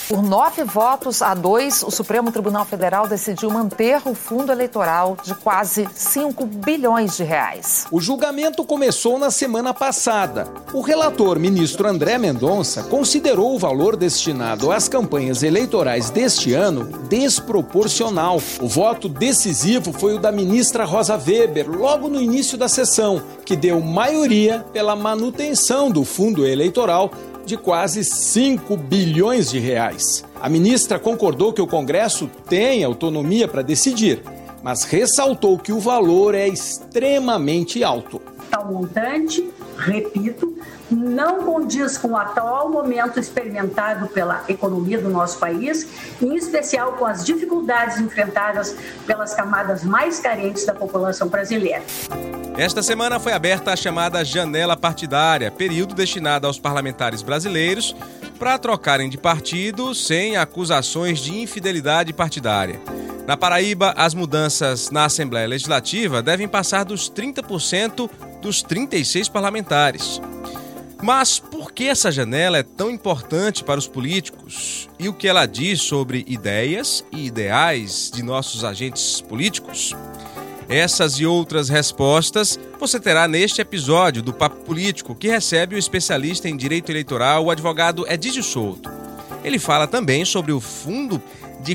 Por 9 votos a 2, o Supremo Tribunal Federal decidiu manter o fundo eleitoral de quase 5 bilhões de reais. O julgamento começou na semana passada. O relator, ministro André Mendonça, considerou o valor destinado às campanhas eleitorais deste ano desproporcional. O voto decisivo foi o da ministra Rosa Weber, logo no início da sessão, que deu maioria pela manutenção do fundo eleitoral de quase 5 bilhões de reais. A ministra concordou que o Congresso tem autonomia para decidir, mas ressaltou que o valor é extremamente alto. Tal montante, repito, não condiz com o atual momento experimentado pela economia do nosso país, em especial com as dificuldades enfrentadas pelas camadas mais carentes da população brasileira. Esta semana foi aberta a chamada janela partidária, período destinado aos parlamentares brasileiros para trocarem de partido sem acusações de infidelidade partidária. Na Paraíba, as mudanças na Assembleia Legislativa devem passar dos 30% dos 36 parlamentares. Mas por que essa janela é tão importante para os políticos? E o que ela diz sobre ideias e ideais de nossos agentes políticos? Essas e outras respostas você terá neste episódio do Papo Político, que recebe o especialista em direito eleitoral, o advogado Edísio Souto. Ele fala também sobre o fundo de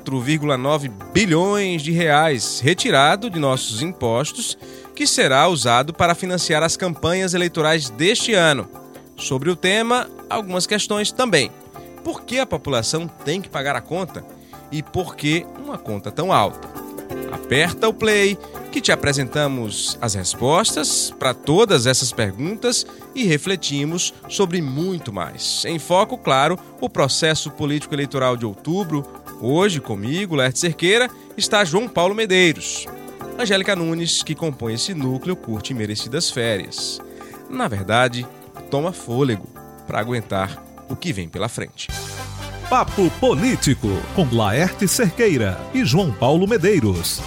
4,9 bilhões de reais retirado de nossos impostos, que será usado para financiar as campanhas eleitorais deste ano. Sobre o tema, algumas questões também. Por que a população tem que pagar a conta? E por que uma conta tão alta? Aperta o play, que te apresentamos as respostas para todas essas perguntas e refletimos sobre muito mais. Em foco, claro, o processo político-eleitoral de outubro. Hoje, comigo, Laerte Cerqueira, está João Paulo Medeiros. Angélica Nunes, que compõe esse núcleo, curte merecidas férias. Na verdade, toma fôlego para aguentar o que vem pela frente. Papo Político, com Laerte Cerqueira e João Paulo Medeiros.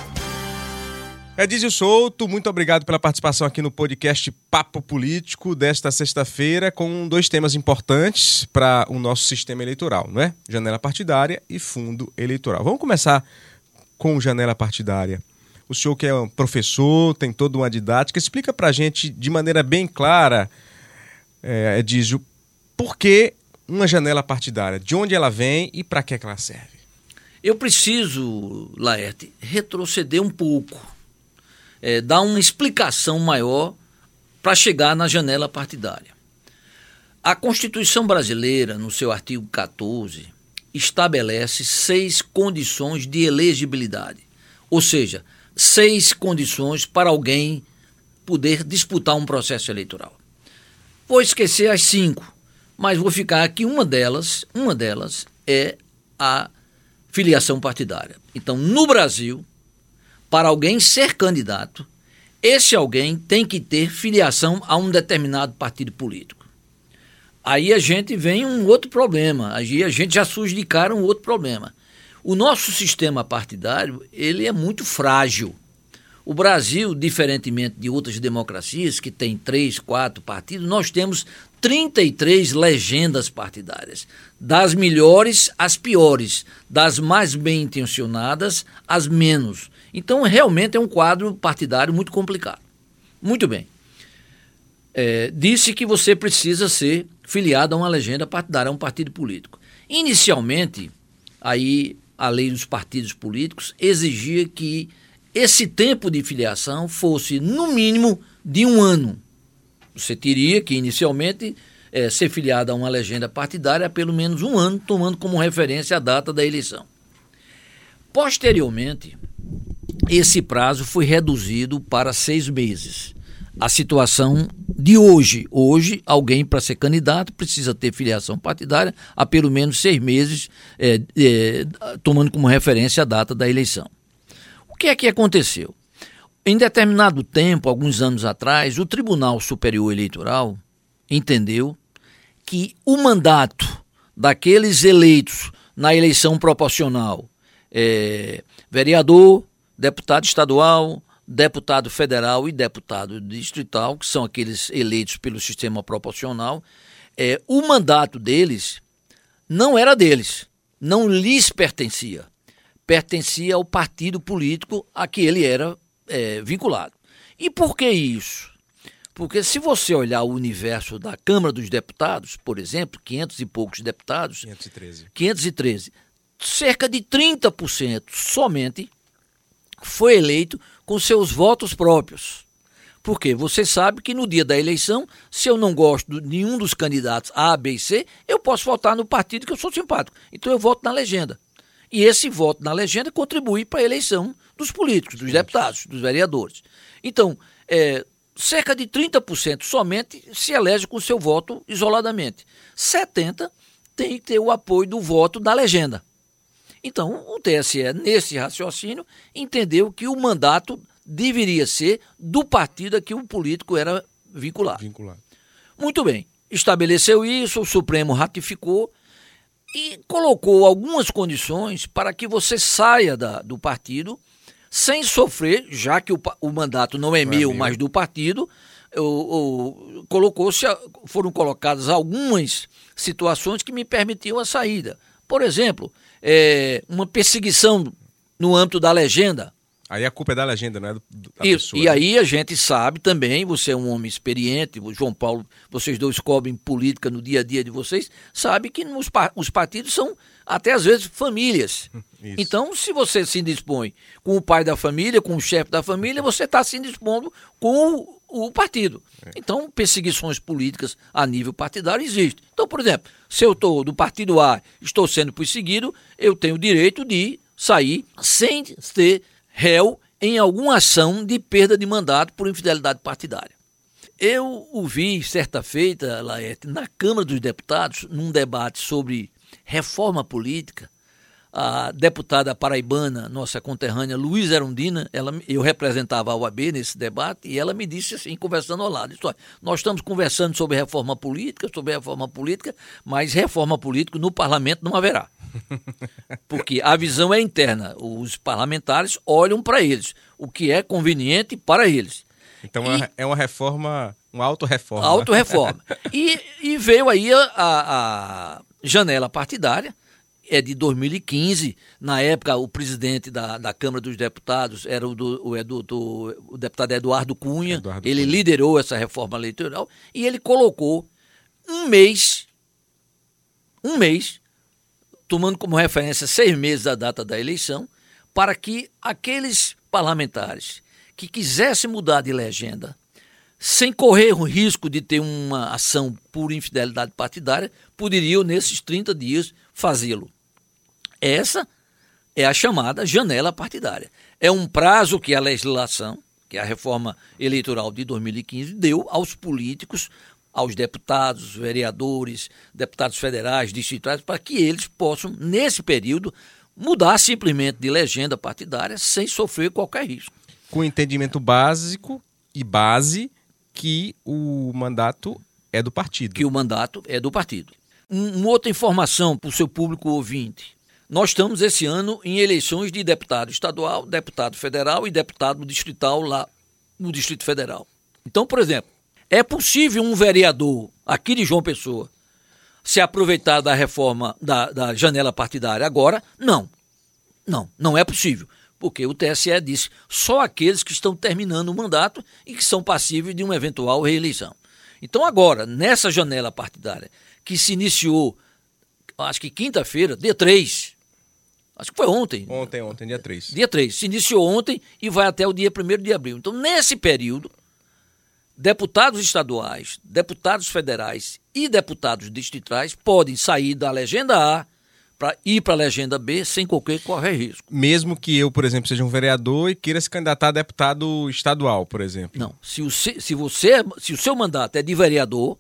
Edísio Souto, muito obrigado pela participação aqui no podcast Papo Político desta sexta-feira, com 2 temas importantes para o nosso sistema eleitoral, não é? Janela partidária e fundo eleitoral. Vamos começar com janela partidária. O senhor que é um professor, tem toda uma didática, explica para a gente de maneira bem clara, Edísio, por que uma janela partidária, de onde ela vem e para que ela serve? Eu preciso, Laerte, retroceder um pouco, dar uma explicação maior para chegar na janela partidária. A Constituição brasileira, no seu artigo 14, estabelece 6 condições de elegibilidade, ou seja, 6 condições para alguém poder disputar um processo eleitoral. Vou esquecer as 5, mas vou ficar aqui. Uma delas é a filiação partidária. Então, no Brasil, para alguém ser candidato, esse alguém tem que ter filiação a um determinado partido político. Aí a gente vem um outro problema, aí a gente já surge de cara um outro problema. O nosso sistema partidário, ele é muito frágil. O Brasil, diferentemente de outras democracias que tem 3, 4 partidos, nós temos 33 legendas partidárias, das melhores às piores, das mais bem intencionadas às menos. Então, realmente é um quadro partidário muito complicado. Muito bem. Disse que você precisa ser filiado a uma legenda partidária, a um partido político. Inicialmente, aí a lei dos partidos políticos exigia que esse tempo de filiação fosse, no mínimo, de 1 ano. Você teria que, inicialmente, ser filiado a uma legenda partidária há pelo menos 1 ano, tomando como referência a data da eleição. Posteriormente, esse prazo foi reduzido para 6 meses. A situação de hoje. Hoje, alguém para ser candidato precisa ter filiação partidária há pelo menos 6 meses, tomando como referência a data da eleição. O que é que aconteceu? Em determinado tempo, alguns anos atrás, o Tribunal Superior Eleitoral entendeu que o mandato daqueles eleitos na eleição proporcional, vereador, deputado estadual, deputado federal e deputado distrital, que são aqueles eleitos pelo sistema proporcional, o mandato deles não era deles, não lhes pertencia. Pertencia ao partido político a que ele era vinculado. E por que isso? Porque se você olhar o universo da Câmara dos Deputados, por exemplo, 500 e poucos deputados, 513, cerca de 30% somente foi eleito com seus votos próprios. Porque você sabe que no dia da eleição, se eu não gosto de nenhum dos candidatos A, B e C, eu posso votar no partido que eu sou simpático. Então eu voto na legenda. E esse voto na legenda contribui para a eleição dos políticos, dos deputados, dos vereadores. Então, cerca de 30% somente se elege com seu voto isoladamente. 70% tem que ter o apoio do voto da legenda. Então, o TSE, nesse raciocínio, entendeu que o mandato deveria ser do partido a que o político era vinculado. Muito bem. Estabeleceu isso, o Supremo ratificou e colocou algumas condições para que você saia do partido sem sofrer, já que o mandato não é meu, mas do partido, foram colocadas algumas situações que me permitiam a saída. Por exemplo, uma perseguição no âmbito da legenda. Aí a culpa é da legenda, não é da pessoa. E aí a gente sabe também, você é um homem experiente, o João Paulo, vocês dois cobrem política no dia a dia de vocês, sabe que os partidos são até às vezes famílias. Isso. Então, se você se indispõe com o pai da família, com o chefe da família, você está se indispondo com o partido. Então, perseguições políticas a nível partidário existem. Então, por exemplo, se eu estou do partido A, estou sendo perseguido, eu tenho o direito de sair sem ter réu em alguma ação de perda de mandato por infidelidade partidária. Eu ouvi certa feita, Laerte, na Câmara dos Deputados, num debate sobre reforma política, a deputada paraibana, nossa conterrânea Luísa Erundina, eu representava a OAB nesse debate, e ela me disse assim, conversando ao lado, nós estamos conversando sobre reforma política, mas reforma política no parlamento não haverá. Porque a visão é interna, os parlamentares olham para eles, o que é conveniente para eles. Então é uma reforma, uma autorreforma. Autorreforma. E veio aí a janela partidária, é de 2015, na época o presidente da Câmara dos Deputados era o deputado Eduardo Cunha, ele liderou essa reforma eleitoral e ele colocou um mês, tomando como referência 6 meses da data da eleição, para que aqueles parlamentares que quisessem mudar de legenda, sem correr o risco de ter uma ação por infidelidade partidária, poderiam, nesses 30 dias, fazê-lo. Essa é a chamada janela partidária. É um prazo que a legislação, que a reforma eleitoral de 2015, deu aos políticos, aos deputados, vereadores, deputados federais, distritais, para que eles possam, nesse período, mudar simplesmente de legenda partidária sem sofrer qualquer risco. Com entendimento básico e base que o mandato é do partido. Que o mandato é do partido. Uma outra informação para o seu público ouvinte. Nós estamos esse ano em eleições de deputado estadual, deputado federal e deputado distrital lá no Distrito Federal. Então, por exemplo, é possível um vereador aqui de João Pessoa se aproveitar da reforma da janela partidária agora? Não é possível, porque o TSE disse só aqueles que estão terminando o mandato e que são passíveis de uma eventual reeleição. Então agora, nessa janela partidária, que se iniciou, acho que quinta-feira, dia 3, acho que foi ontem. Ontem, dia 3. Dia 3, se iniciou ontem e vai até o dia 1º de abril. Então, nesse período, deputados estaduais, deputados federais e deputados distritais podem sair da legenda A para ir para a legenda B sem qualquer risco. Mesmo que eu, por exemplo, seja um vereador e queira se candidatar a deputado estadual, por exemplo. Não, se o seu mandato é de vereador,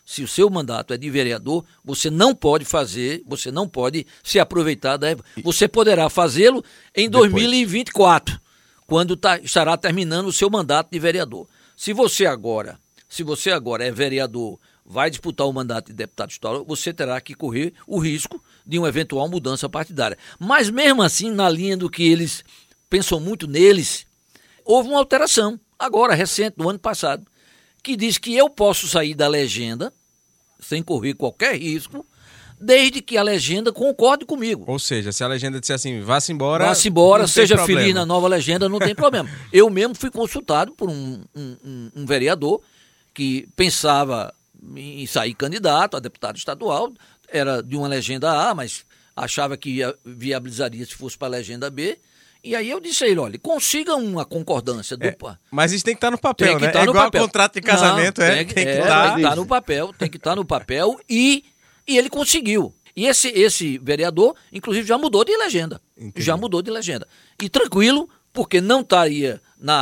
você não pode se aproveitar você poderá fazê-lo em 2024, quando estará terminando o seu mandato de vereador. Se você agora é vereador, vai disputar o mandato de deputado estadual, você terá que correr o risco de uma eventual mudança partidária. Mas mesmo assim, na linha do que eles pensam muito neles, houve uma alteração, agora, recente, do ano passado, que diz que eu posso sair da legenda, sem correr qualquer risco, desde que a legenda concorde comigo. Ou seja, se a legenda disser assim, vá-se embora... Vá-se embora, seja problema. feliz na nova legenda, não tem problema. Eu mesmo fui consultado por um vereador que pensava em sair candidato a deputado estadual, era de uma legenda A, mas achava que viabilizaria se fosse para a legenda B. E aí eu disse a ele, olha, consiga uma concordância dupla. Mas isso tem que estar no papel, Tem que né? estar É no igual papel. contrato de casamento, Tem que estar no papel, tem que estar no papel e ele conseguiu. E esse vereador, inclusive, já mudou de legenda. Entendi. Já mudou de legenda. E tranquilo, porque não estaria,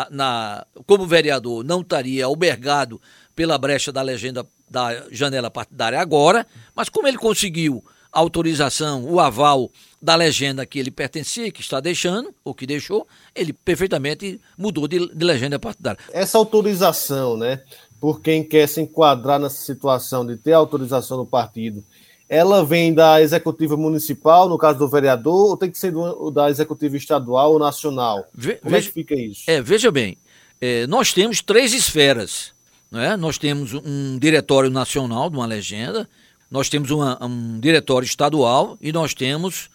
como vereador, não estaria albergado pela brecha da legenda da janela partidária agora, mas como ele conseguiu a autorização, o aval da legenda que ele pertencia, que está deixando, ou que deixou, ele perfeitamente mudou de legenda partidária. Essa autorização, né, por quem quer se enquadrar nessa situação de ter autorização do partido, ela vem da executiva municipal, no caso do vereador, ou tem que ser da executiva estadual ou nacional? Como é que fica isso? Veja bem, nós temos 3 esferas, né? Nós temos um diretório nacional de uma legenda, nós temos um diretório estadual e nós temos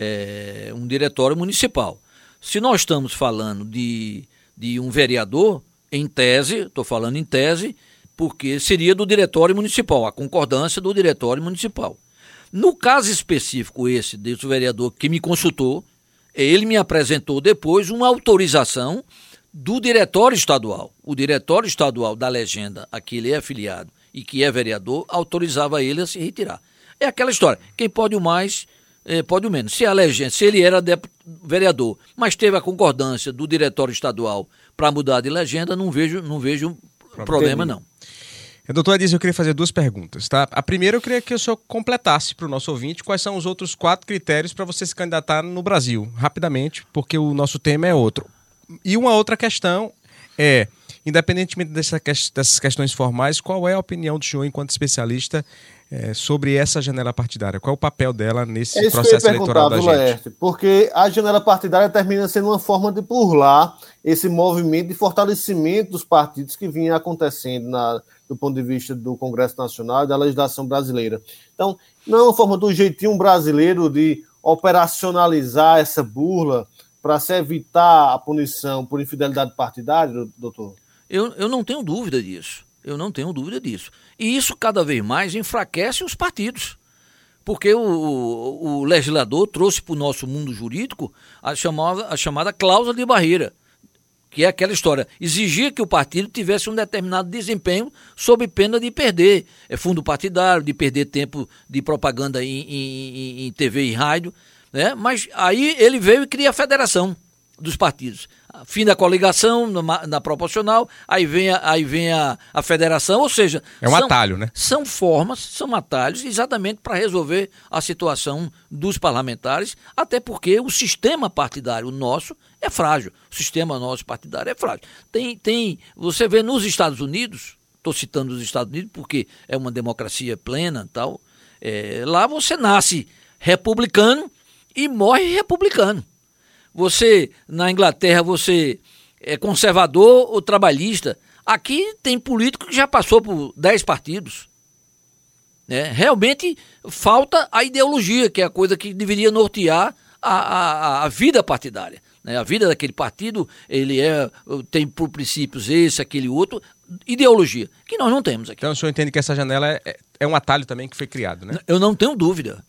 um diretório municipal. Se nós estamos falando de um vereador, em tese, estou falando em tese, porque seria do diretório municipal, a concordância do diretório municipal. No caso específico desse vereador que me consultou, ele me apresentou depois uma autorização do diretório estadual. O diretório estadual da legenda a que ele é afiliado e que é vereador, autorizava ele a se retirar. É aquela história, quem pode o mais, pode o menos. Se a legenda, se ele era vereador, mas teve a concordância do diretório estadual para mudar de legenda, não vejo problema não. Doutor Adísio, eu queria fazer 2 perguntas, tá? A primeira, eu queria que o senhor completasse para o nosso ouvinte quais são os outros 4 critérios para você se candidatar no Brasil, rapidamente, porque o nosso tema é outro. E uma outra questão é, independentemente dessas questões formais, qual é a opinião do senhor enquanto especialista sobre essa janela partidária? Qual é o papel dela nesse processo eleitoral da gente? Laerte, porque a janela partidária termina sendo uma forma de burlar esse movimento de fortalecimento dos partidos que vinha acontecendo do ponto de vista do Congresso Nacional e da legislação brasileira. Então, não é uma forma do jeitinho brasileiro de operacionalizar essa burla para se evitar a punição por infidelidade partidária, doutor? Eu não tenho dúvida disso. Eu não tenho dúvida disso. E isso cada vez mais enfraquece os partidos. Porque o legislador trouxe para o nosso mundo jurídico a chamada cláusula de barreira, que é aquela história, exigia que o partido tivesse um determinado desempenho sob pena de perder fundo partidário, de perder tempo de propaganda em TV e rádio, né? Mas aí ele veio e cria a federação dos partidos. Fim da coligação na proporcional, aí vem a federação, ou seja... É um atalho, né? São atalhos exatamente para resolver a situação dos parlamentares, até porque o sistema partidário nosso é frágil. O sistema nosso partidário é frágil. Você vê nos Estados Unidos, estou citando os Estados Unidos porque é uma democracia plena e tal, lá você nasce republicano e morre republicano. Na Inglaterra, você é conservador ou trabalhista. Aqui tem político que já passou por 10 partidos. Né? Realmente falta a ideologia, que é a coisa que deveria nortear a vida partidária. Né? A vida daquele partido, ele tem por princípios esse, aquele outro, ideologia, que nós não temos aqui. Então o senhor entende que essa janela é um atalho também que foi criado, né? Eu não tenho dúvida.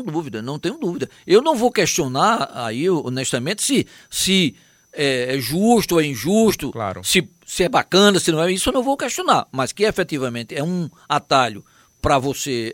Eu não vou questionar aí, honestamente, se é justo ou é injusto, claro. se é bacana, se não é, isso eu não vou questionar, mas que efetivamente é um atalho para você,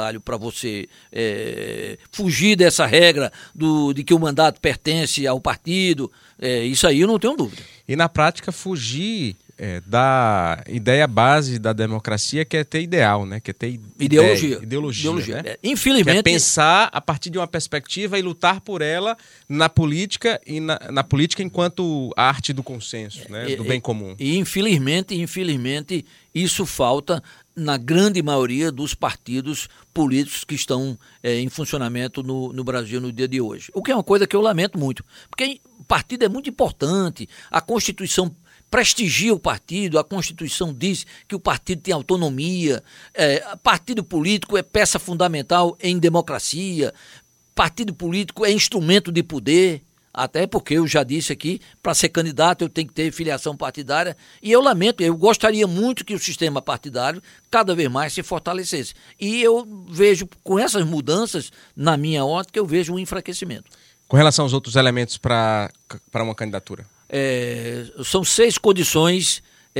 fugir dessa regra de que o mandato pertence ao partido, isso aí eu não tenho dúvida. E na prática fugir da ideia base da democracia, que é ter ideal, né? Que é ter ideologia, né? Infelizmente, que é pensar a partir de uma perspectiva e lutar por ela na política e na política enquanto arte do consenso, né? Do bem comum. E infelizmente isso falta na grande maioria dos partidos políticos que estão em funcionamento no Brasil no dia de hoje. O que é uma coisa que eu lamento muito, porque partido é muito importante, a Constituição prestigia o partido, a Constituição diz que o partido tem autonomia, partido político é peça fundamental em democracia, partido político é instrumento de poder, até porque eu já disse aqui, para ser candidato eu tenho que ter filiação partidária, e eu lamento, eu gostaria muito que o sistema partidário cada vez mais se fortalecesse. E eu vejo, com essas mudanças, na minha ótica, eu vejo um enfraquecimento. Com relação aos outros elementos para uma candidatura? São 6 condições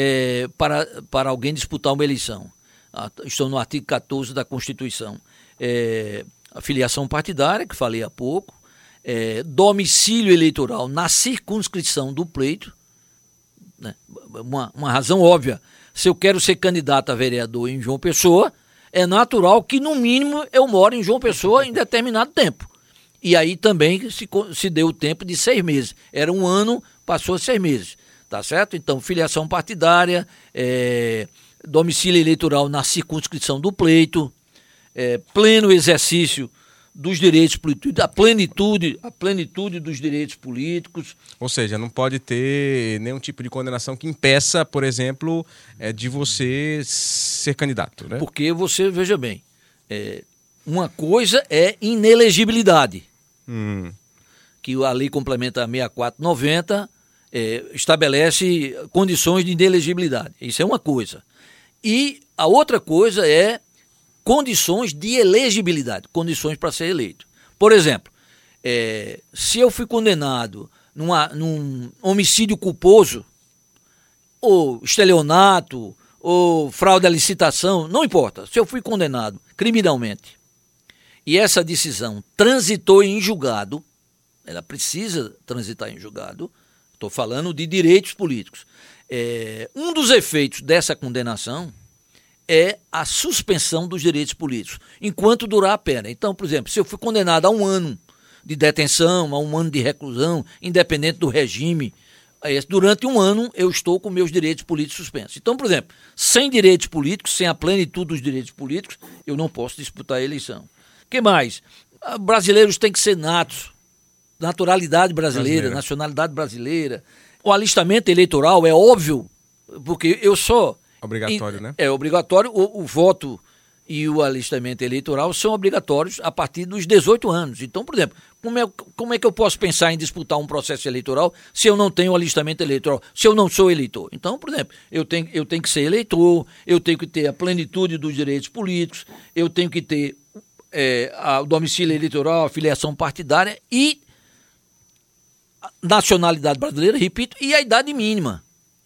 para alguém disputar uma eleição. Estão no artigo 14 da Constituição. A filiação partidária, que falei há pouco, domicílio eleitoral na circunscrição do pleito, né? Uma razão óbvia. Se eu quero ser candidato a vereador em João Pessoa, é natural que, no mínimo, eu moro em João Pessoa em determinado tempo. E aí também se deu o tempo de 6 meses. Era 1 ano, passou a 6 meses. Tá certo? Então, filiação partidária, domicílio eleitoral na circunscrição do pleito, pleno exercício dos direitos políticos, a plenitude dos direitos políticos. Ou seja, não pode ter nenhum tipo de condenação que impeça, por exemplo, de você ser candidato, né? Porque você, veja bem, uma coisa é inelegibilidade, que a Lei Complementar 6490 estabelece condições de inelegibilidade. Isso é uma coisa. E a outra coisa é condições de elegibilidade, condições para ser eleito. Por exemplo, se eu fui condenado num homicídio culposo, ou estelionato, ou fraude à licitação, não importa. Se eu fui condenado criminalmente e essa decisão transitou em julgado, ela precisa transitar em julgado, estou falando de direitos políticos. Um dos efeitos dessa condenação é a suspensão dos direitos políticos, enquanto durar a pena. Então, por exemplo, se eu fui condenado a 1 ano de detenção, a 1 ano de reclusão, independente do regime, durante 1 ano eu estou com meus direitos políticos suspensos. Então, por exemplo, sem direitos políticos, sem a plenitude dos direitos políticos, eu não posso disputar a eleição. O que mais? Brasileiros têm que ser natos, naturalidade brasileira, nacionalidade brasileira. O alistamento eleitoral é óbvio, porque eu sou... Obrigatório, né? É obrigatório. O voto e o alistamento eleitoral são obrigatórios a partir dos 18 anos. Então, por exemplo, como é que eu posso pensar em disputar um processo eleitoral se eu não tenho alistamento eleitoral, se eu não sou eleitor? Então, por exemplo, eu tenho que ser eleitor, eu tenho que ter a plenitude dos direitos políticos, eu tenho que ter o domicílio eleitoral, a filiação partidária e a nacionalidade brasileira, repito, e a idade mínima.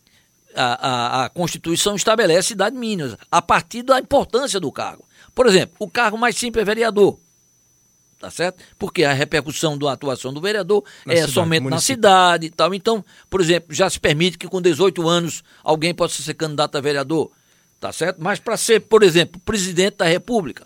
A Constituição estabelece idade mínima a partir da importância do cargo. Por exemplo, o cargo mais simples é vereador, tá certo? Porque a repercussão da atuação do vereador somente na cidade e tal. Então, por exemplo, já se permite que com 18 anos alguém possa ser candidato a vereador, tá certo? Mas para ser, por exemplo, presidente da República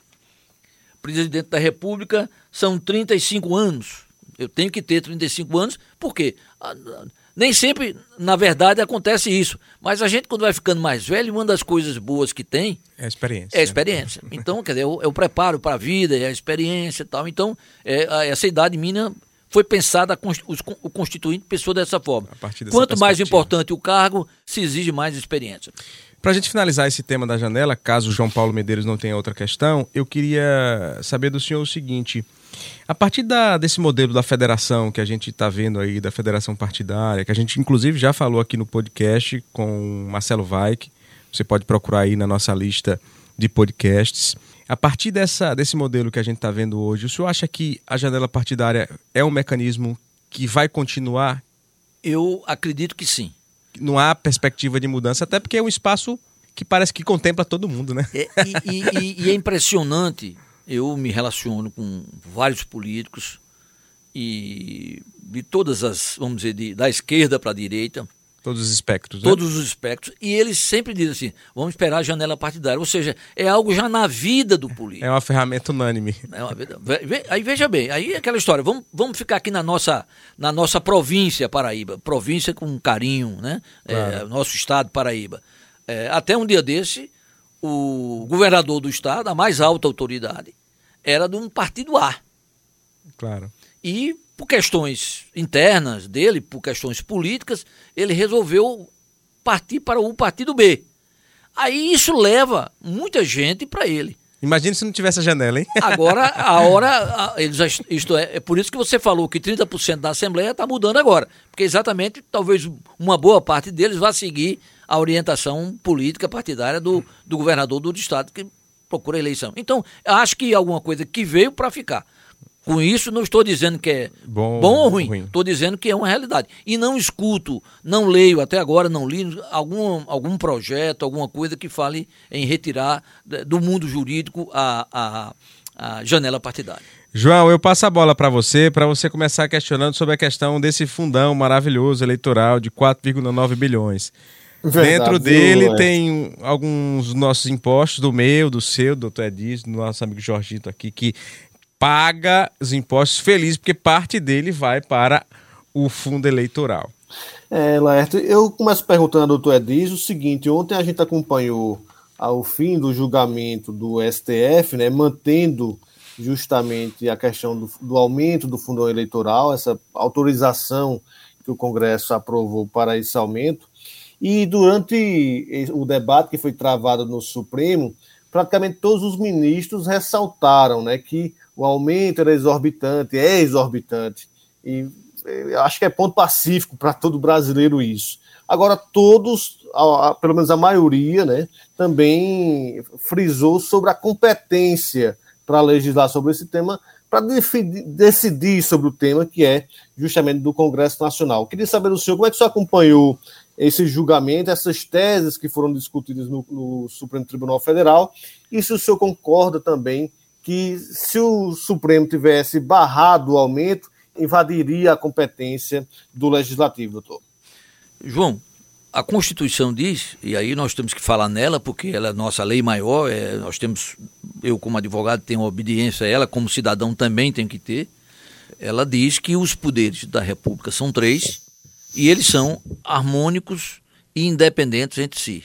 são 35 anos. Eu tenho que ter 35 anos, por quê? Nem sempre, na verdade, acontece isso. Mas a gente, quando vai ficando mais velho, uma das coisas boas que tem... É a experiência. É a experiência. Então, quer dizer, eu preparo para a vida, é a experiência e tal. Então, essa idade mínima foi pensada, o Constituinte pensou dessa forma. Quanto mais importante o cargo, se exige mais experiência. Para a gente finalizar esse tema da janela, caso o João Paulo Medeiros não tenha outra questão, eu queria saber do senhor o seguinte: a partir desse modelo da federação que a gente está vendo aí, da federação partidária, que a gente inclusive já falou aqui no podcast com Marcelo Weick, você pode procurar aí na nossa lista de podcasts. A partir desse modelo que a gente está vendo hoje, o senhor acha que a janela partidária é um mecanismo que vai continuar? Eu acredito que sim. Não há perspectiva de mudança, até porque é um espaço que parece que contempla todo mundo, né? E é impressionante, eu me relaciono com vários políticos e de todas as, vamos dizer, da esquerda para a direita. Todos os espectros, né? Todos os espectros. E eles sempre dizem assim, vamos esperar a janela partidária. Ou seja, é algo já na vida do político. É uma ferramenta unânime. Aí veja bem, aí é aquela história, vamos ficar aqui na nossa província Paraíba, província com carinho, né? Claro. Nosso estado Paraíba. Até um dia desse, o governador do estado, a mais alta autoridade, era de um partido A. Claro. E por questões internas dele, por questões políticas, ele resolveu partir para o partido B. Aí isso leva muita gente para ele. Imagina se não tivesse a janela, hein? Agora, isto é por isso que você falou que 30% da Assembleia está mudando agora. Porque exatamente, talvez uma boa parte deles vá seguir a orientação política partidária do governador do estado que procura a eleição. Então, acho que alguma coisa que veio para ficar. Com isso, não estou dizendo que é bom ou ruim, estou dizendo que é uma realidade. E não escuto, não leio, até agora não li algum projeto, alguma coisa que fale em retirar do mundo jurídico a janela partidária. João, eu passo a bola para você começar questionando sobre a questão desse fundão maravilhoso eleitoral de 4,9 bilhões. Verdade, dentro dele tem alguns dos nossos impostos, do meu, do seu, do doutor Edis, do nosso amigo Jorgito aqui, que paga os impostos feliz, porque parte dele vai para o fundo eleitoral. Laerte, eu começo perguntando ao doutor Edis o seguinte: ontem a gente acompanhou ao fim do julgamento do STF, né, mantendo justamente a questão do aumento do fundo eleitoral, essa autorização que o Congresso aprovou para esse aumento, e durante o debate que foi travado no Supremo, praticamente todos os ministros ressaltaram, né, que o aumento era exorbitante, e acho que é ponto pacífico para todo brasileiro isso. Agora, todos, pelo menos a maioria, né, também frisou sobre a competência para legislar sobre esse tema, para decidir sobre o tema, que é justamente do Congresso Nacional. Queria saber do senhor como é que o senhor acompanhou esse julgamento, essas teses que foram discutidas no Supremo Tribunal Federal, e se o senhor concorda também que, se o Supremo tivesse barrado o aumento, invadiria a competência do Legislativo, doutor. João, a Constituição diz, e aí nós temos que falar nela, porque ela é nossa lei maior, eu como advogado tenho obediência a ela, como cidadão também tenho que ter. Ela diz que os poderes da República são 3, e eles são harmônicos e independentes entre si.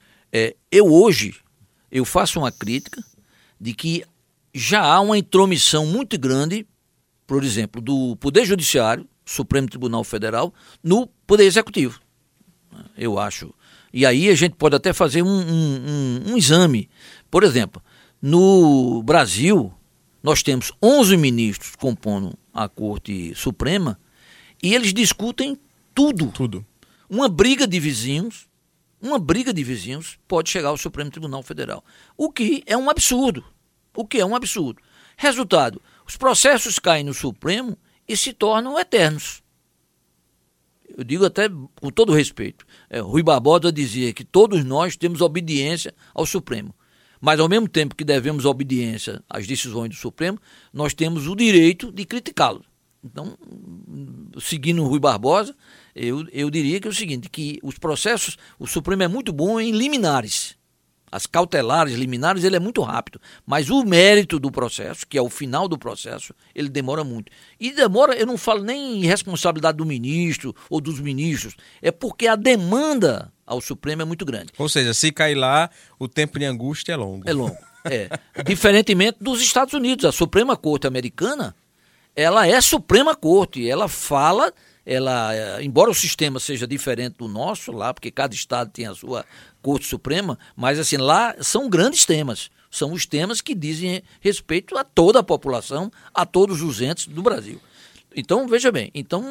Hoje faço uma crítica de que já há uma intromissão muito grande, por exemplo, do Poder Judiciário, Supremo Tribunal Federal, no Poder Executivo, eu acho. E aí a gente pode até fazer um exame. Por exemplo, no Brasil, nós temos 11 ministros compondo a Corte Suprema e eles discutem tudo. Uma briga de vizinhos pode chegar ao Supremo Tribunal Federal, o que é um absurdo. Resultado, os processos caem no Supremo e se tornam eternos. Eu digo até com todo respeito. Rui Barbosa dizia que todos nós temos obediência ao Supremo, mas ao mesmo tempo que devemos obediência às decisões do Supremo, nós temos o direito de criticá-lo. Então, seguindo o Rui Barbosa, eu diria que é o seguinte, que os processos, o Supremo é muito bom em liminares. As cautelares, liminares, ele é muito rápido. Mas o mérito do processo, que é o final do processo, ele demora muito. E demora, eu não falo nem em responsabilidade do ministro ou dos ministros, é porque a demanda ao Supremo é muito grande. Ou seja, se cair lá, o tempo de angústia é longo. É longo, Diferentemente dos Estados Unidos, a Suprema Corte americana, ela é Suprema Corte, ela fala... embora o sistema seja diferente do nosso lá, porque cada estado tem a sua Corte Suprema, mas assim, lá são grandes temas, são os temas que dizem respeito a toda a população, a todos os entes do Brasil. Então, veja bem,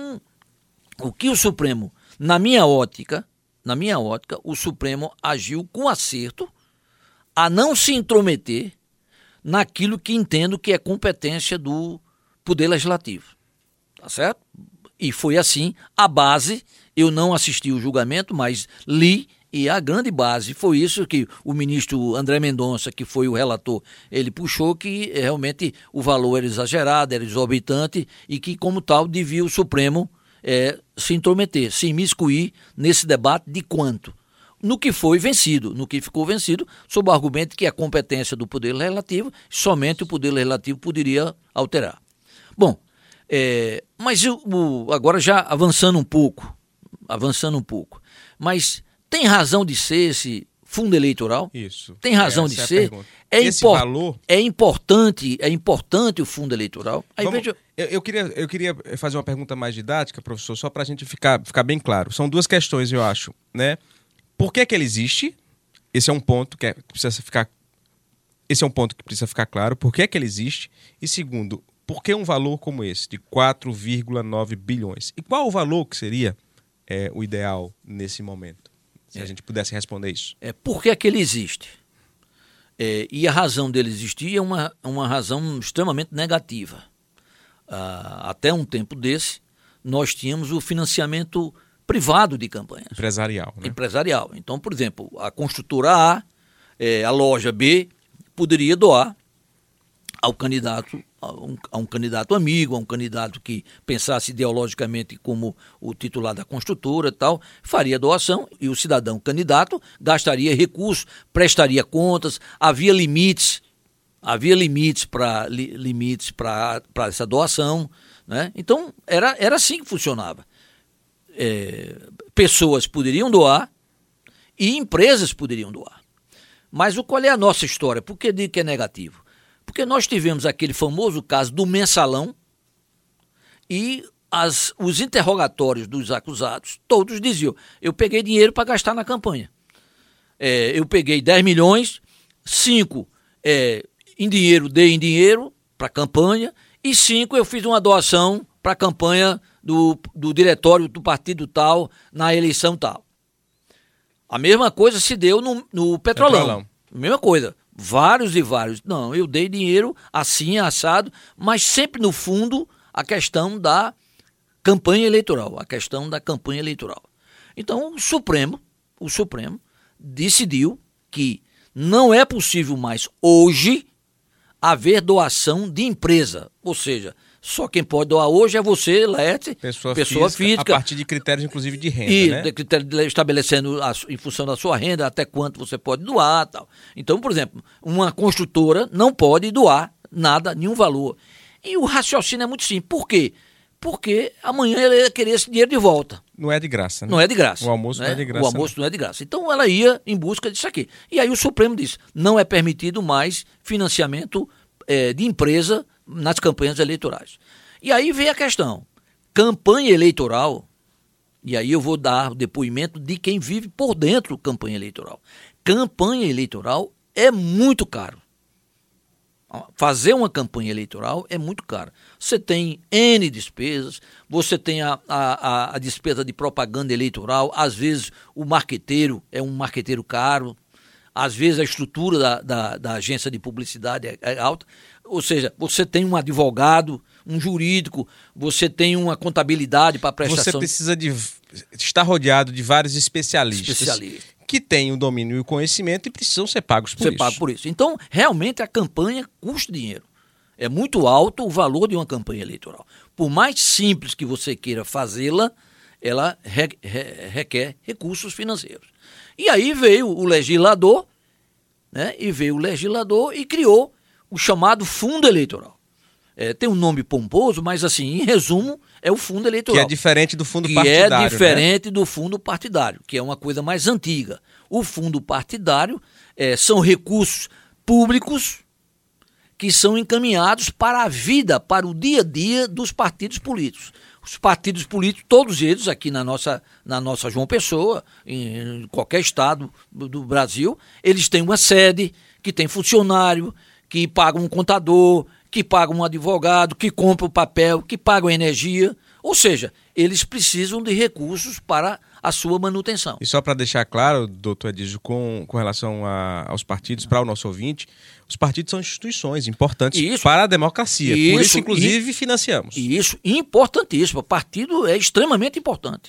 o que o Supremo, na minha ótica, o Supremo agiu com acerto a não se intrometer naquilo que entendo que é competência do Poder Legislativo, tá certo? E foi assim, a base, eu não assisti o julgamento, mas li, e a grande base foi isso que o ministro André Mendonça, que foi o relator, ele puxou que realmente o valor era exagerado, era exorbitante, e que como tal devia o Supremo se intrometer, se imiscuir nesse debate de quanto. No que ficou vencido, sob o argumento que a competência do Poder Legislativo, somente o Poder Legislativo poderia alterar. Bom, mas agora já avançando um pouco, mas tem razão de ser esse fundo eleitoral? Isso. Tem razão de ser? Esse valor... É importante o fundo eleitoral? Aí eu queria fazer uma pergunta mais didática, professor, só para a gente ficar bem claro. São duas questões, eu acho, né? Por que ele existe? Esse é um ponto que precisa ficar claro. Por que ele existe? E segundo, por que um valor como esse, de 4,9 bilhões? E qual o valor que seria o ideal nesse momento? Se a gente pudesse responder isso. Por que ele existe? E a razão dele existir é uma razão extremamente negativa. Até um tempo desse, nós tínhamos o financiamento privado de campanhas. Empresarial, né? Empresarial. Então, por exemplo, a construtora A, a loja B, poderia doar ao candidato, a um candidato amigo, a um candidato que pensasse ideologicamente como o titular da construtora e tal, faria doação e o cidadão candidato gastaria recursos, prestaria contas, havia limites para essa doação, né? Então, era assim que funcionava. Pessoas poderiam doar e empresas poderiam doar. Mas qual é a nossa história? Por que digo que é negativo? Porque nós tivemos aquele famoso caso do mensalão e os interrogatórios dos acusados, todos diziam, eu peguei dinheiro para gastar na campanha. Eu peguei 10 milhões, 5 em dinheiro, dei em dinheiro para a campanha e 5 eu fiz uma doação para a campanha do diretório do partido tal, na eleição tal. A mesma coisa se deu no Petrolão. Mesma coisa. Vários e vários. Não, eu dei dinheiro assim, assado, mas sempre no fundo a questão da campanha eleitoral. Então o Supremo decidiu que não é possível mais hoje haver doação de empresa. Ou seja, só quem pode doar hoje é você, Laerte, pessoa física. A partir de critérios, inclusive, de renda, né? Critérios estabelecendo em função da sua renda, até quanto você pode doar e tal. Então, por exemplo, uma construtora não pode doar nada, nenhum valor. E o raciocínio é muito simples. Por quê? Porque amanhã ela ia querer esse dinheiro de volta. Não é de graça, né? Não é de graça. O almoço não é de graça. O almoço não é de graça. Então ela ia em busca disso aqui. E aí o Supremo disse, não é permitido mais financiamento de empresa nas campanhas eleitorais. E aí vem a questão, campanha eleitoral, e aí eu vou dar o depoimento de quem vive por dentro da campanha eleitoral. Campanha eleitoral é muito caro. Fazer uma campanha eleitoral é muito caro. Você tem N despesas, você tem a despesa de propaganda eleitoral, às vezes o marqueteiro é um marqueteiro caro, às vezes a estrutura da agência de publicidade é alta, ou seja, você tem um advogado, um jurídico, você tem uma contabilidade para prestação. Você precisa de estar rodeado de vários especialistas. Que têm o domínio e o conhecimento e precisam ser pagos por isso. Então, realmente a campanha custa dinheiro. É muito alto o valor de uma campanha eleitoral. Por mais simples que você queira fazê-la, ela requer recursos financeiros. E aí veio o legislador, né? E criou o chamado fundo eleitoral. Tem um nome pomposo, mas assim, em resumo, é o fundo eleitoral. Que é diferente do fundo partidário. Que é diferente, né, do fundo partidário, que é uma coisa mais antiga. O fundo partidário são recursos públicos que são encaminhados para a vida, para o dia a dia dos partidos políticos. Os partidos políticos, todos eles aqui na nossa João Pessoa, em qualquer estado do Brasil, eles têm uma sede, que tem funcionário, que paga um contador, que paga um advogado, que compra o papel, que paga a energia. Ou seja, eles precisam de recursos para a sua manutenção. E só para deixar claro, doutor Edísio, com relação aos partidos, para o nosso ouvinte, os partidos são instituições importantes para a democracia. Por isso, inclusive, financiamos. Isso, importantíssimo. Partido é extremamente importante.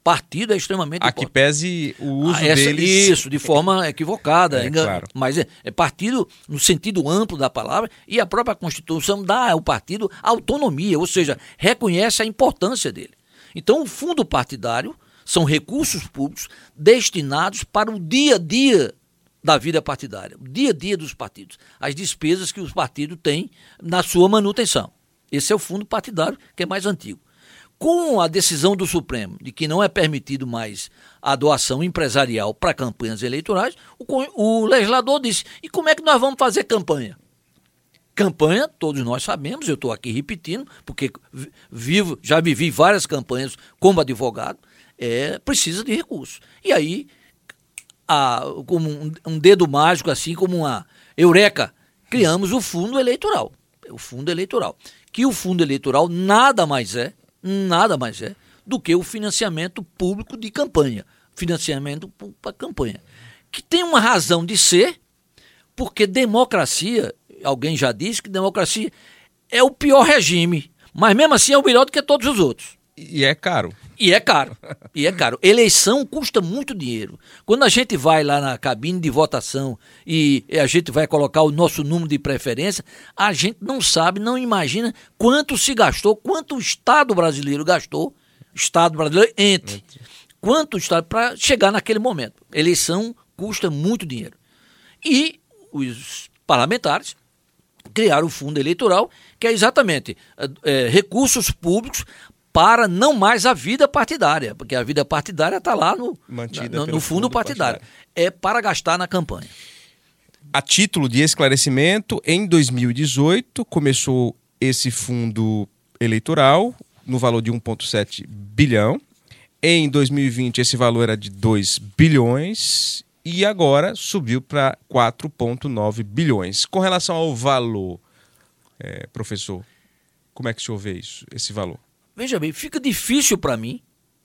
A que pese o uso deles... Isso, de forma equivocada. Claro. Mas é partido no sentido amplo da palavra, e a própria Constituição dá ao partido autonomia, ou seja, reconhece a importância dele. Então, o fundo partidário são recursos públicos destinados para o dia a dia da vida partidária, o dia a dia dos partidos, as despesas que os partidos têm na sua manutenção. Esse é o fundo partidário, que é mais antigo. Com a decisão do Supremo de que não é permitido mais a doação empresarial para campanhas eleitorais, o legislador disse, e como é que nós vamos fazer campanha? Campanha, todos nós sabemos, eu estou aqui repetindo, porque já vivi várias campanhas como advogado, precisa de recursos. E aí como um dedo mágico, assim como uma eureka, criamos o fundo eleitoral. O fundo eleitoral. Que o fundo eleitoral nada mais é do que o financiamento público de campanha. Financiamento para campanha. Que tem uma razão de ser, porque democracia, alguém já disse que democracia é o pior regime, mas mesmo assim é o melhor do que todos os outros. E é caro. E é caro. Eleição custa muito dinheiro. Quando a gente vai lá na cabine de votação e a gente vai colocar o nosso número de preferência, a gente não sabe, não imagina quanto se gastou, quanto o Estado brasileiro gastou, quanto o Estado para chegar naquele momento. Eleição custa muito dinheiro. E os parlamentares criaram o fundo eleitoral, que é exatamente recursos públicos para não mais a vida partidária, porque a vida partidária está lá no fundo partidário. É para gastar na campanha. A título de esclarecimento, em 2018 começou esse fundo eleitoral no valor de 1,7 bilhão. Em 2020 esse valor era de 2 bilhões e agora subiu para 4,9 bilhões. Com relação ao valor, professor, como é que o senhor vê isso, esse valor? Veja bem, fica difícil para mim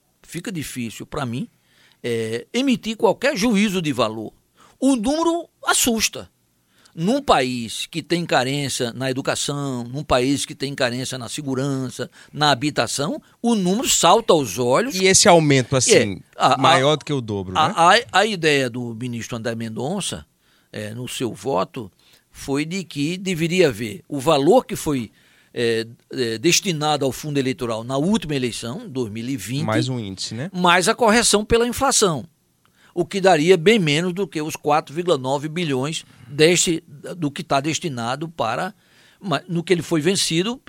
emitir qualquer juízo de valor. O número assusta. Num país que tem carência na educação, num país que tem carência na segurança, na habitação, o número salta aos olhos. E esse aumento, assim, maior do que o dobro, né? A ideia do ministro André Mendonça, no seu voto, foi de que deveria haver o valor que foi destinado ao fundo eleitoral na última eleição, 2020. Mais um índice, né? Mais a correção pela inflação, o que daria bem menos do que os 4,9 bilhões do que está destinado para no que ele foi vencido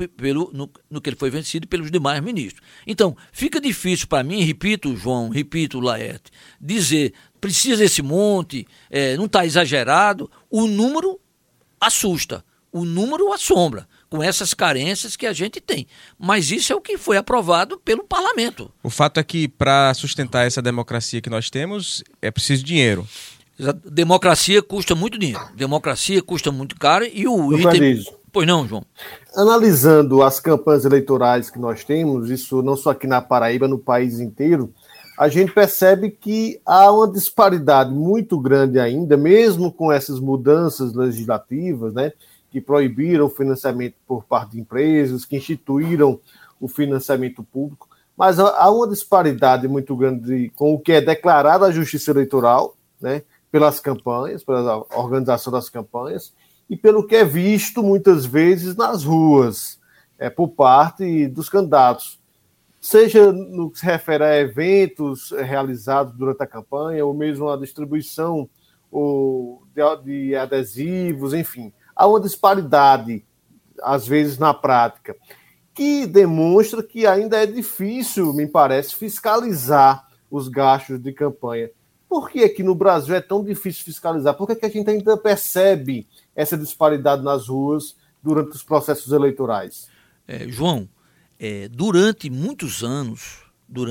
pelos demais ministros. Então, fica difícil para mim, repito, João, repito, Laerte, dizer precisa esse monte, não está exagerado. O número assusta, o número assombra, com essas carências que a gente tem. Mas isso é o que foi aprovado pelo parlamento. O fato é que, para sustentar essa democracia que nós temos, é preciso dinheiro. Democracia custa muito dinheiro. Democracia custa muito caro e o item... Pois não, João? Analisando as campanhas eleitorais que nós temos, isso não só aqui na Paraíba, no país inteiro, a gente percebe que há uma disparidade muito grande ainda, mesmo com essas mudanças legislativas, né, que proibiram o financiamento por parte de empresas, que instituíram o financiamento público, mas há uma disparidade muito grande com o que é declarado à Justiça Eleitoral, né, pelas campanhas, pela organização das campanhas, e pelo que é visto muitas vezes nas ruas, por parte dos candidatos, seja no que se refere a eventos realizados durante a campanha, ou mesmo a distribuição de adesivos, enfim. Há uma disparidade, às vezes, na prática, que demonstra que ainda é difícil, me parece, fiscalizar os gastos de campanha. Por que aqui no Brasil é tão difícil fiscalizar? Por que a gente ainda percebe essa disparidade nas ruas durante os processos eleitorais? João, durante muitos anos,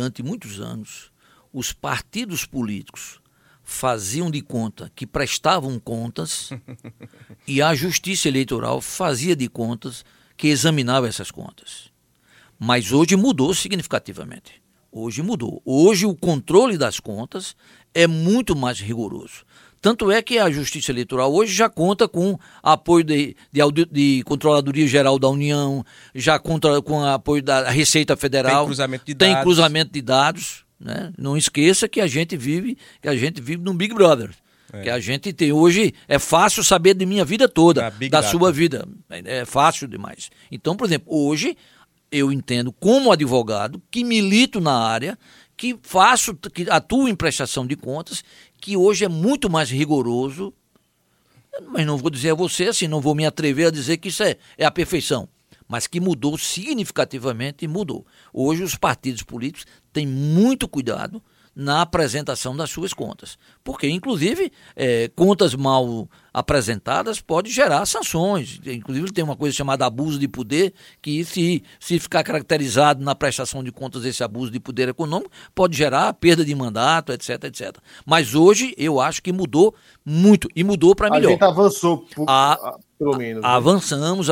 os partidos políticos faziam de conta que prestavam contas e a Justiça Eleitoral fazia de contas que examinava essas contas. Mas hoje mudou significativamente. Hoje mudou. Hoje o controle das contas é muito mais rigoroso. Tanto é que a Justiça Eleitoral hoje já conta com apoio de Controladoria Geral da União, já conta com apoio da Receita Federal. Tem cruzamento de dados. Né? Não esqueça que a gente vive num Big Brother. Que a gente tem hoje, é fácil saber de minha vida toda, da sua vida. É fácil demais. Então, por exemplo, hoje eu entendo como advogado que milito na área, que atuo em prestação de contas, que hoje é muito mais rigoroso, mas não vou dizer a você assim, não vou me atrever a dizer que isso é a perfeição, mas que mudou significativamente e mudou. Hoje os partidos políticos têm muito cuidado na apresentação das suas contas. Porque, inclusive, contas mal apresentadas podem gerar sanções. Inclusive, tem uma coisa chamada abuso de poder, que se ficar caracterizado na prestação de contas esse abuso de poder econômico, pode gerar perda de mandato, etc, etc. Mas hoje, eu acho que mudou muito, e mudou para melhor. A gente avançou, pelo menos. Avançamos.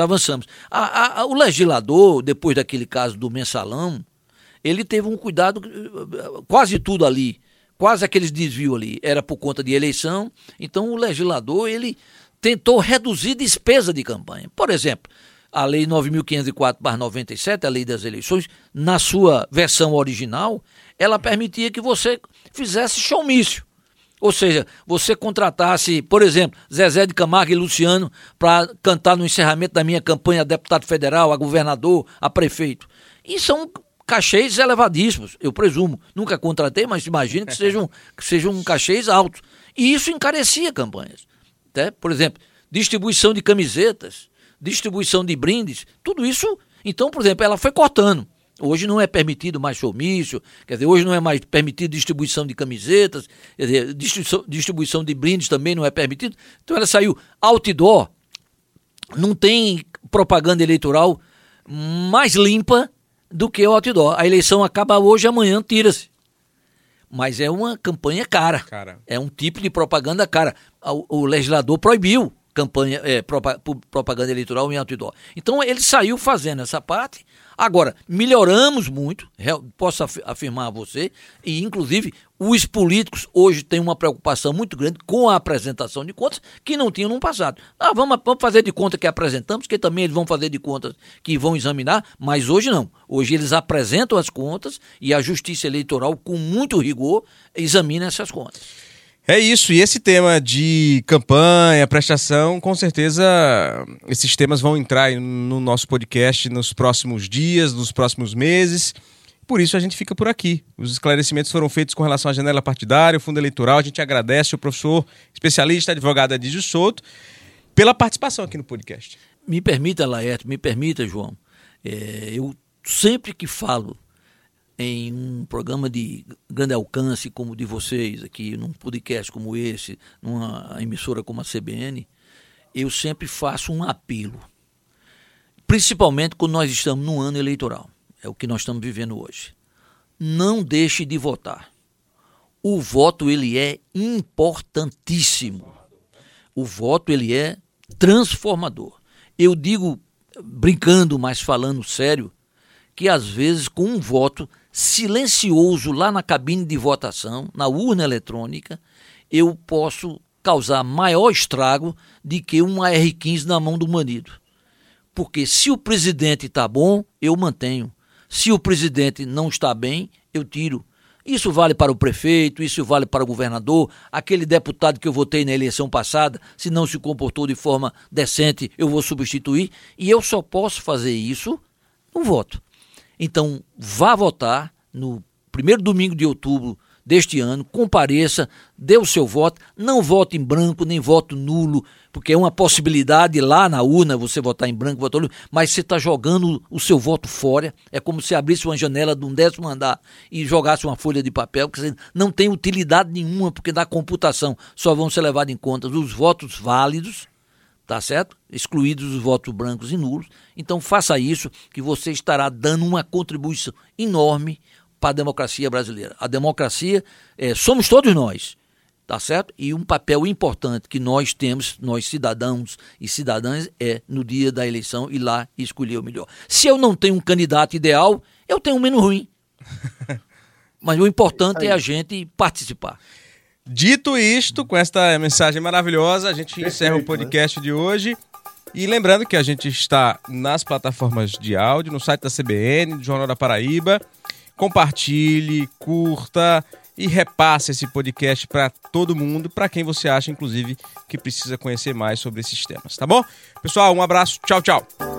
O legislador, depois daquele caso do mensalão, ele teve um cuidado, quase tudo ali, quase aqueles desvios ali, era por conta de eleição. Então o legislador, ele tentou reduzir despesa de campanha. Por exemplo, a lei 9.504/97, a lei das eleições, na sua versão original, ela permitia que você fizesse showmício. Ou seja, você contratasse, por exemplo, Zezé de Camargo e Luciano para cantar no encerramento da minha campanha a deputado federal, a governador, a prefeito. E são cachês elevadíssimos, eu presumo. Nunca contratei, mas imagino que sejam cachês altos. E isso encarecia campanhas. Né? Por exemplo, distribuição de camisetas, distribuição de brindes, tudo isso. Então, por exemplo, ela foi cortando. Hoje não é permitido mais showmício, quer dizer, hoje não é mais permitido distribuição de camisetas, quer dizer, distribuição de brindes também não é permitido. Então ela saiu outdoor, não tem propaganda eleitoral mais limpa do que o outdoor. A eleição acaba hoje, amanhã tira-se. Mas é uma campanha cara. É um tipo de propaganda cara. O legislador proibiu propaganda eleitoral em outdoor. Então ele saiu fazendo essa parte. Agora, melhoramos muito, posso afirmar a você, e inclusive os políticos hoje têm uma preocupação muito grande com a apresentação de contas que não tinham no passado. Vamos fazer de conta que apresentamos, que também eles vão fazer de conta que vão examinar, mas hoje não. Hoje eles apresentam as contas e a Justiça Eleitoral, com muito rigor, examina essas contas. É isso, e esse tema de campanha, prestação, com certeza esses temas vão entrar no nosso podcast nos próximos dias, nos próximos meses. Por isso a gente fica por aqui. Os esclarecimentos foram feitos com relação à janela partidária, o fundo eleitoral. A gente agradece ao professor especialista, advogado Adísio Souto, pela participação aqui no podcast. Me permita, Laerte, me permita, João. Eu sempre que falo em um programa de grande alcance como o de vocês aqui, num podcast como esse, numa emissora como a CBN, eu sempre faço um apelo, principalmente quando nós estamos num ano eleitoral, é o que nós estamos vivendo hoje. Não deixe de votar. O voto, ele é importantíssimo. O voto, ele é transformador. Eu digo, brincando, mas falando sério, que às vezes com um voto silencioso lá na cabine de votação, na urna eletrônica, eu posso causar maior estrago do que um AR-15 na mão do bandido. Porque se o presidente está bom, eu mantenho. Se o presidente não está bem, eu tiro. Isso vale para o prefeito, isso vale para o governador, aquele deputado que eu votei na eleição passada, se não se comportou de forma decente, eu vou substituir, e eu só posso fazer isso no voto. Então, vá votar no primeiro domingo de outubro deste ano, compareça, dê o seu voto, não vote em branco, nem voto nulo, porque é uma possibilidade lá na urna você votar em branco, votar nulo, mas você está jogando o seu voto fora, é como se abrisse uma janela de um 10º andar e jogasse uma folha de papel, que não tem utilidade nenhuma, porque na computação só vão ser levados em conta os votos válidos, tá certo? Excluídos os votos brancos e nulos. Então faça isso, que você estará dando uma contribuição enorme para a democracia brasileira. A democracia somos todos nós, tá certo? E um papel importante que nós temos, nós cidadãos e cidadãs, é no dia da eleição ir lá e escolher o melhor. Se eu não tenho um candidato ideal, eu tenho um menos ruim. Mas o importante é a gente participar. Dito isto, com esta mensagem maravilhosa, a gente encerra o podcast de hoje. E lembrando que a gente está nas plataformas de áudio, no site da CBN, do Jornal da Paraíba. Compartilhe, curta e repasse esse podcast para todo mundo, para quem você acha, inclusive, que precisa conhecer mais sobre esses temas, tá bom? Pessoal, um abraço, tchau, tchau.